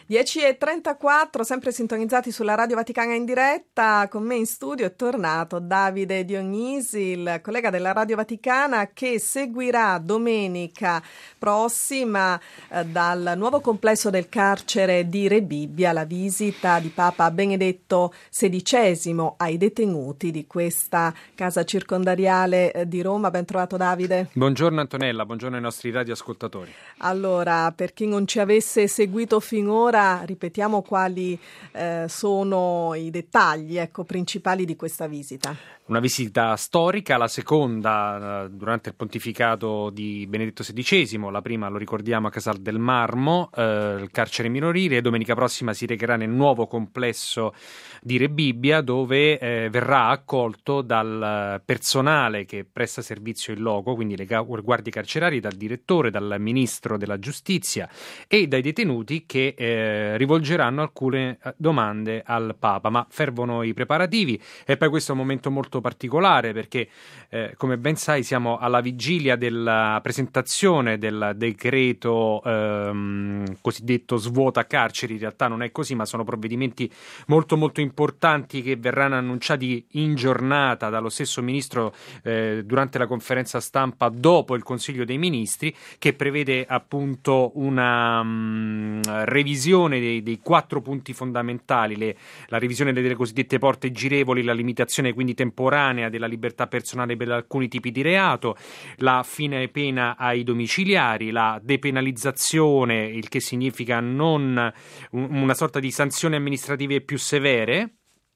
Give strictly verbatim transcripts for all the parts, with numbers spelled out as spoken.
dieci e trentaquattro, sempre sintonizzati sulla Radio Vaticana in diretta. Con me in studio è tornato Davide Dionisi, il collega della Radio Vaticana, che seguirà domenica prossima eh, dal nuovo complesso del carcere di Rebibbia la visita di Papa Benedetto sedicesimo ai detenuti di questa casa circondariale eh, di Roma. Ben trovato, Davide. Buongiorno Antonella, buongiorno ai nostri radioascoltatori. Allora, per chi non ci avesse seguito finora, ripetiamo quali eh, sono i dettagli ecco, principali di questa visita. Una visita storica, la seconda eh, durante il pontificato di Benedetto sedicesimo, la prima lo ricordiamo a Casal del Marmo, eh, il carcere minorile. Domenica prossima si recherà nel nuovo complesso di Rebibbia, dove eh, verrà accolto dal personale che presta servizio in loco, quindi le guardie carcerarie, dal direttore, dal ministro della giustizia e dai detenuti che eh, rivolgeranno alcune domande al Papa. Ma fervono i preparativi e poi questo è un momento molto particolare perché eh, come ben sai siamo alla vigilia della presentazione del decreto ehm, cosiddetto svuota carceri. In realtà non è così, ma sono provvedimenti molto molto importanti che verranno annunciati in giornata dallo stesso ministro eh, durante la conferenza stampa dopo il Consiglio dei Ministri, che prevede appunto una um, revisione dei, dei quattro punti fondamentali, le, la revisione delle cosiddette porte girevoli, la limitazione quindi temporanea della libertà personale per alcuni tipi di reato, la fine pena ai domiciliari, la depenalizzazione, il che significa non una sorta di sanzioni amministrative più severe,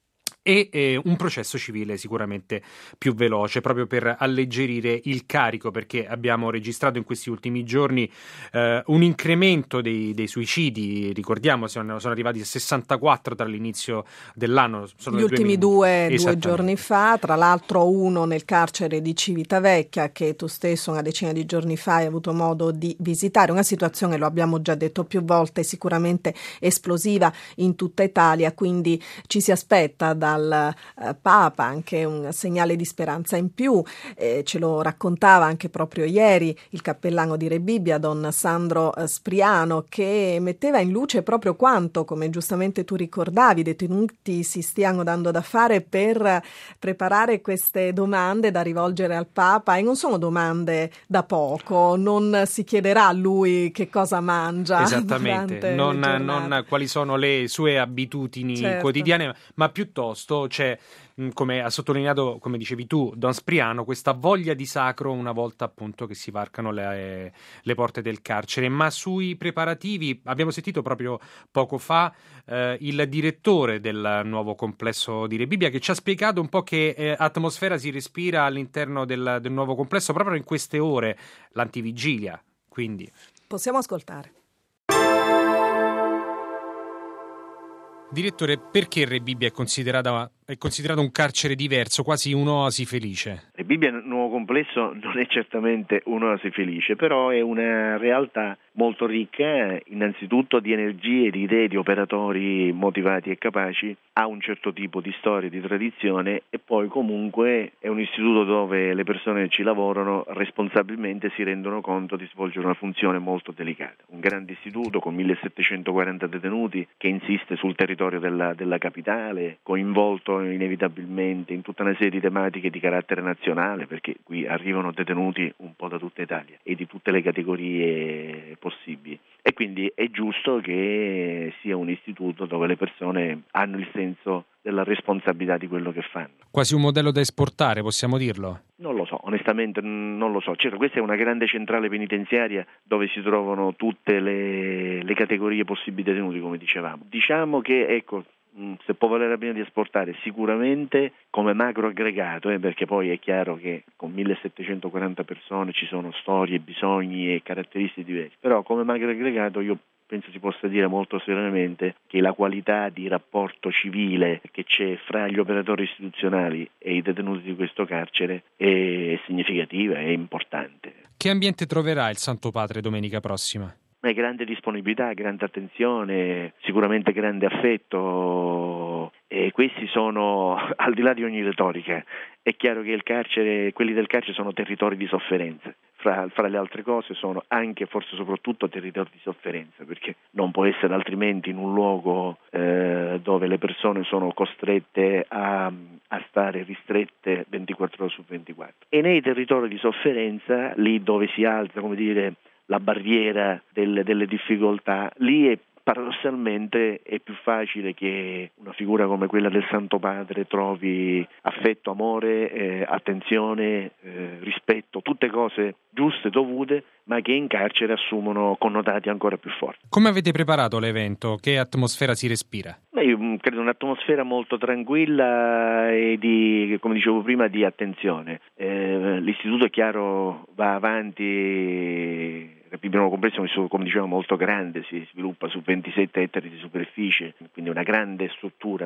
e eh, un processo civile sicuramente più veloce, proprio per alleggerire il carico, perché abbiamo registrato in questi ultimi giorni eh, un incremento dei, dei suicidi. Ricordiamo, sono, sono arrivati a sessantaquattro tra l'inizio dell'anno. Sono Gli ultimi due, due giorni fa, tra l'altro uno nel carcere di Civitavecchia, che tu stesso una decina di giorni fa hai avuto modo di visitare. Una situazione, lo abbiamo già detto più volte, sicuramente esplosiva in tutta Italia, quindi ci si aspetta dal eh, Papa anche un segnale di speranza in più. Eh, ce lo raccontava anche proprio ieri il cappellano di Rebibbia, Don Sandro eh, Spriano, che metteva in luce proprio quanto, come giustamente tu ricordavi, i detenuti si stiano dando da fare per preparare queste domande da rivolgere al Papa, e non sono domande da poco. Non si chiederà a lui che cosa mangia. Esattamente, non, non quali sono le sue abitudini certo. quotidiane, ma piuttosto c'è, come ha sottolineato, come dicevi tu, Don Spriano, questa voglia di sacro una volta appunto che si varcano le, le porte del carcere. Ma sui preparativi abbiamo sentito proprio poco fa eh, il direttore del nuovo complesso di Rebibbia, che ci ha spiegato un po' che eh, atmosfera si respira all'interno del, del nuovo complesso proprio in queste ore, l'antivigilia. Quindi possiamo ascoltare. Direttore, perché Rebibbia è considerata è considerato un carcere diverso, quasi un'oasi felice? Rebibbia, il nuovo complesso, non è certamente un'oasi felice, però è una realtà molto ricca, innanzitutto di energie, di idee, di operatori motivati e capaci, ha un certo tipo di storia, di tradizione, e poi comunque è un istituto dove le persone che ci lavorano responsabilmente si rendono conto di svolgere una funzione molto delicata. Un grande istituto con millesettecentoquaranta detenuti che insiste sul territorio della, della capitale, coinvolto inevitabilmente in tutta una serie di tematiche di carattere nazionale, perché qui arrivano detenuti un po' da tutta Italia e di tutte le categorie possibili, e quindi è giusto che sia un istituto dove le persone hanno il senso della responsabilità di quello che fanno. Quasi un modello da esportare, possiamo dirlo? Non lo so, onestamente non lo so. Certo, questa è una grande centrale penitenziaria dove si trovano tutte le, le categorie possibili detenuti, come dicevamo. Diciamo che, ecco, se può valere la pena di esportare, sicuramente come macro aggregato, eh, perché poi è chiaro che con millesettecentoquaranta persone ci sono storie, bisogni e caratteristiche diverse, però come macro aggregato io penso si possa dire molto serenamente che la qualità di rapporto civile che c'è fra gli operatori istituzionali e i detenuti di questo carcere è significativa, è importante. Che ambiente troverà il Santo Padre domenica prossima? Una grande disponibilità, grande attenzione, sicuramente grande affetto, e questi sono, al di là di ogni retorica, è chiaro che il carcere, quelli del carcere sono territori di sofferenza. fra, fra le altre cose sono anche, forse soprattutto, territori di sofferenza, perché non può essere altrimenti in un luogo eh, dove le persone sono costrette a, a stare ristrette ventiquattro ore su ventiquattro. E nei territori di sofferenza, lì dove si alza, come dire, la barriera delle, delle difficoltà, lì è paradossalmente è più facile che una figura come quella del Santo Padre trovi affetto, amore, eh, attenzione, eh, rispetto, tutte cose giuste, dovute, ma che in carcere assumono connotati ancora più forti. Come avete preparato l'evento? Che atmosfera si respira? Beh, io credo un'atmosfera molto tranquilla e di, come dicevo prima, di attenzione. Eh, l'istituto, è chiaro, va avanti. Il nuovo complesso, come dicevo, molto grande, si sviluppa su ventisette ettari di superficie, quindi una grande struttura.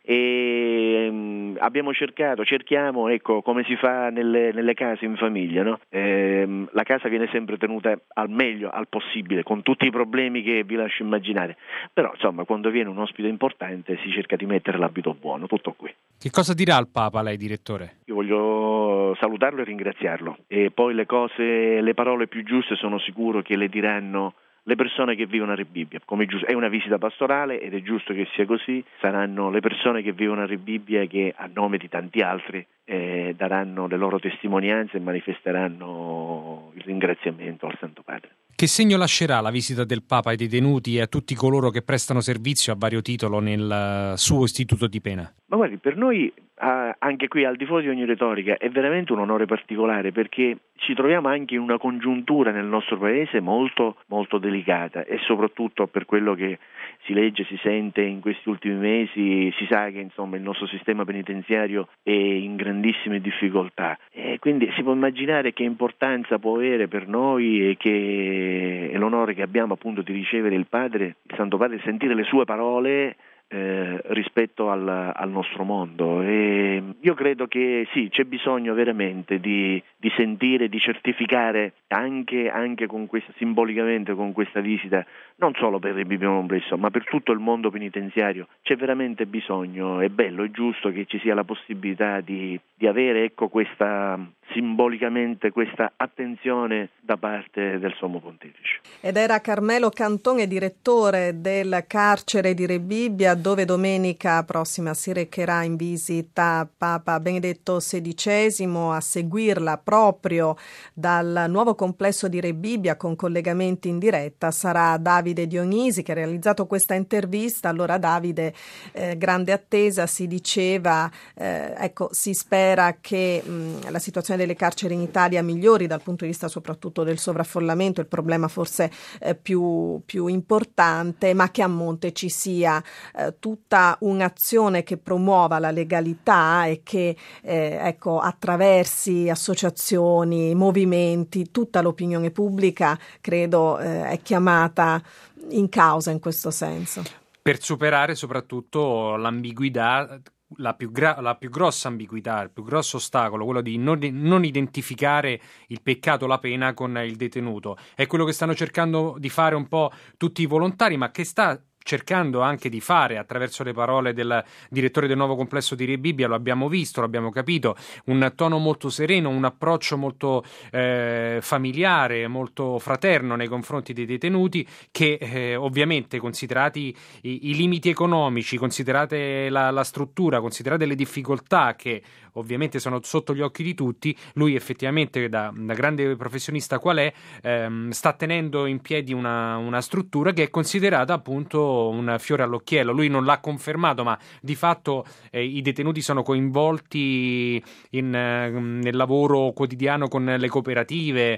E um, abbiamo cercato, cerchiamo, ecco, come si fa nelle, nelle case in famiglia, no? E, la casa viene sempre tenuta al meglio, al possibile, con tutti i problemi che vi lascio immaginare. Però, insomma, quando viene un ospite importante si cerca di mettere l'abito buono, tutto qui. Che cosa dirà al Papa lei, direttore? Io voglio salutarlo e ringraziarlo. E poi le cose, le parole più giuste sono sicuro che le diranno le persone che vivono a Rebibbia. Come è, giusto, è una visita pastorale ed è giusto che sia così. Saranno le persone che vivono a Rebibbia che, a nome di tanti altri, eh, daranno le loro testimonianze e manifesteranno il ringraziamento al Santo Padre. Che segno lascerà la visita del Papa ai detenuti e a tutti coloro che prestano servizio a vario titolo nel suo istituto di pena? Ma guardi, per noi, eh, anche qui al di fuori di ogni retorica, è veramente un onore particolare, perché ci troviamo anche in una congiuntura nel nostro paese molto, molto delicata, e soprattutto per quello che si legge, si sente in questi ultimi mesi, si sa che, insomma, il nostro sistema penitenziario è in grandissime difficoltà, e quindi si può immaginare che importanza può avere per noi e che è l'onore che abbiamo, appunto, di ricevere il Padre, il Santo Padre, sentire le sue parole Eh, rispetto al, al nostro mondo. E io credo che sì, c'è bisogno veramente di, di sentire, di certificare anche, anche con questa, simbolicamente con questa visita, non solo per il Rebibbia Complesso, ma per tutto il mondo penitenziario. C'è veramente bisogno, è bello, è giusto che ci sia la possibilità di, di avere, ecco, questa, simbolicamente, questa attenzione da parte del Sommo Pontefice. Ed era Carmelo Cantone, direttore del carcere di Rebibbia, dove domenica prossima si recherà in visita Papa Benedetto sedicesimo, a seguirla proprio dal nuovo complesso di Rebibbia con collegamenti in diretta sarà Davide Dionisi, che ha realizzato questa intervista. Allora Davide, eh, grande attesa, si diceva, eh, ecco, si spera che mh, la situazione delle carceri in Italia migliori dal punto di vista soprattutto del sovraffollamento, il problema forse eh, più, più importante, ma che a monte ci sia eh, tutta un'azione che promuova la legalità e che eh, ecco, attraversi associazioni, movimenti, tutta l'opinione pubblica, credo eh, è chiamata in causa in questo senso. Per superare soprattutto l'ambiguità, la più, gra- la più grossa ambiguità, il più grosso ostacolo, quello di non, non identificare il peccato, la pena con il detenuto. È quello che stanno cercando di fare un po' tutti i volontari, ma che sta cercando anche di fare, attraverso le parole del direttore del nuovo complesso di Rebibbia, lo abbiamo visto, lo abbiamo capito, un tono molto sereno, un approccio molto eh, familiare, molto fraterno nei confronti dei detenuti, che eh, ovviamente, considerati i, i limiti economici, considerate la, la struttura, considerate le difficoltà che ovviamente sono sotto gli occhi di tutti, lui effettivamente, da, da grande professionista qual è, ehm, sta tenendo in piedi una, una struttura che è considerata appunto un fiore all'occhiello. Lui non l'ha confermato, ma di fatto eh, i detenuti sono coinvolti in, eh, nel lavoro quotidiano con le cooperative.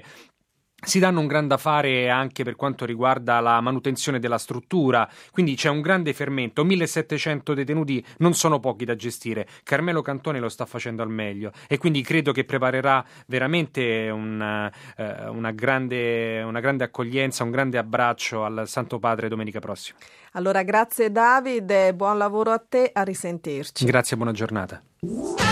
Si danno un gran da fare anche per quanto riguarda la manutenzione della struttura, quindi c'è un grande fermento. millesettecento detenuti non sono pochi da gestire. Carmelo Cantone lo sta facendo al meglio e quindi credo che preparerà veramente una, eh, una, grande, una grande accoglienza, un grande abbraccio al Santo Padre domenica prossima. Allora grazie Davide, buon lavoro a te, a risentirci. Grazie, buona giornata.